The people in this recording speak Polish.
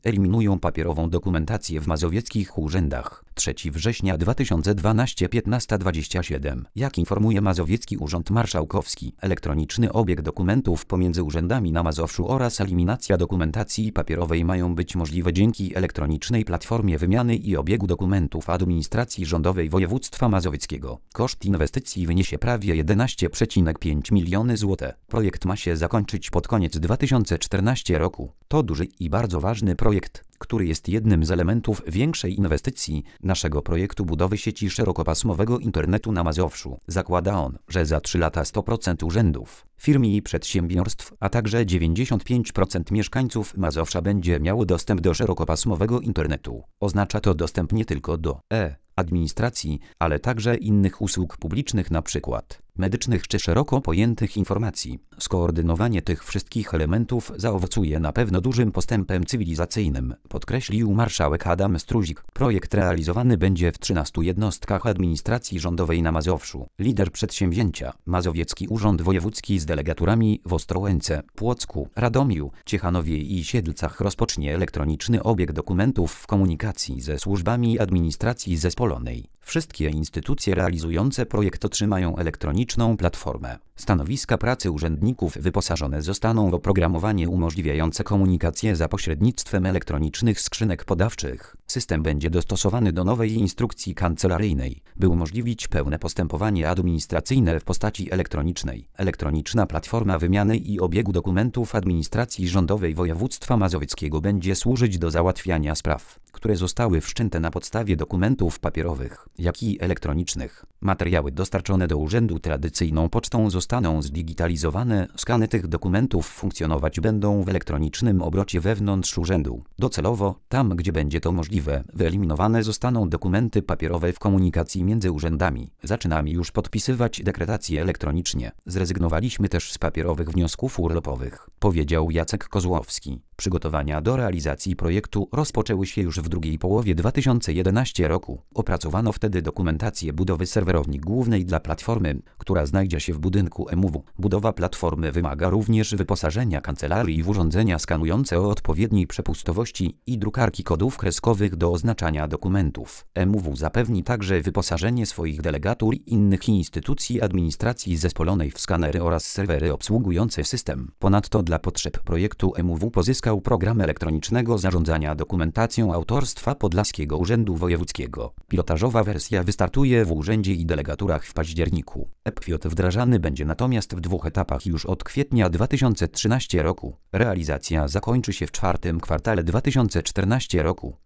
Eliminują papierową dokumentację w mazowieckich urzędach. 3 września 2012 15:27. Jak informuje Mazowiecki Urząd Marszałkowski, elektroniczny obieg dokumentów pomiędzy urzędami na Mazowszu oraz eliminacja dokumentacji papierowej mają być możliwe dzięki elektronicznej platformie wymiany i obiegu dokumentów administracji rządowej województwa mazowieckiego. Koszt inwestycji wyniesie prawie 11,5 miliony zł. Projekt ma się zakończyć pod koniec 2014 roku. To duży i bardzo ważny projekt, który jest jednym z elementów większej inwestycji naszego projektu budowy sieci szerokopasmowego internetu na Mazowszu. Zakłada on, że za 3 lata 100% urzędów, firm i przedsiębiorstw, a także 95% mieszkańców Mazowsza będzie miało dostęp do szerokopasmowego internetu. Oznacza to dostęp nie tylko do administracji, ale także innych usług publicznych, np. medycznych czy szeroko pojętych informacji. Skoordynowanie tych wszystkich elementów zaowocuje na pewno dużym postępem cywilizacyjnym, podkreślił marszałek Adam Struzik. Projekt realizowany będzie w 13 jednostkach administracji rządowej na Mazowszu. Lider przedsięwzięcia, Mazowiecki Urząd Wojewódzki z delegaturami w Ostrołęce, Płocku, Radomiu, Ciechanowie i Siedlcach rozpocznie elektroniczny obieg dokumentów w komunikacji ze służbami administracji zespolonej. Wszystkie instytucje realizujące projekt otrzymają elektroniczną platformę. Stanowiska pracy urzędników wyposażone zostaną w oprogramowanie umożliwiające komunikację za pośrednictwem elektronicznych skrzynek podawczych. System będzie dostosowany do nowej instrukcji kancelaryjnej, by umożliwić pełne postępowanie administracyjne w postaci elektronicznej. Elektroniczna platforma wymiany i obiegu dokumentów administracji rządowej województwa mazowieckiego będzie służyć do załatwiania spraw, które zostały wszczęte na podstawie dokumentów papierowych, jak i elektronicznych. Materiały dostarczone do urzędu tradycyjną pocztą zostaną zdigitalizowane. Skany tych dokumentów funkcjonować będą w elektronicznym obrocie wewnątrz urzędu. Docelowo, tam gdzie będzie to możliwe, wyeliminowane zostaną dokumenty papierowe w komunikacji między urzędami. Zaczynamy już podpisywać dekretacje elektronicznie. Zrezygnowaliśmy też z papierowych wniosków urlopowych, powiedział Jacek Kozłowski. Przygotowania do realizacji projektu rozpoczęły się już w drugiej połowie 2011 roku. Opracowano wtedy dokumentację budowy serwerowni głównej dla platformy, która znajdzie się w budynku MUW. Budowa platformy wymaga również wyposażenia kancelarii w urządzenia skanujące o odpowiedniej przepustowości i drukarki kodów kreskowych do oznaczania dokumentów. MUW zapewni także wyposażenie swoich delegatur i innych instytucji administracji zespolonej w skanery oraz serwery obsługujące system. Ponadto dla potrzeb projektu MUW pozyskał program elektronicznego zarządzania dokumentacją autorstwa Podlaskiego Urzędu Wojewódzkiego. Pilotażowa wersja wystartuje w urzędzie i delegaturach w październiku. ePFIOT wdrażany będzie natomiast w 2 etapach już od kwietnia 2013 roku. Realizacja zakończy się w 4. kwartale 2014 roku.